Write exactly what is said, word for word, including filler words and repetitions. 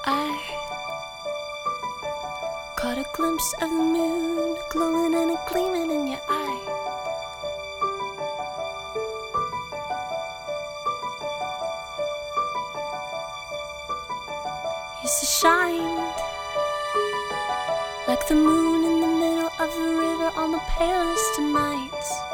I caught a glimpse of the moon, glowing and a gleaming in your eye. You so shined like the moon in the middle of the river on the palest of nights.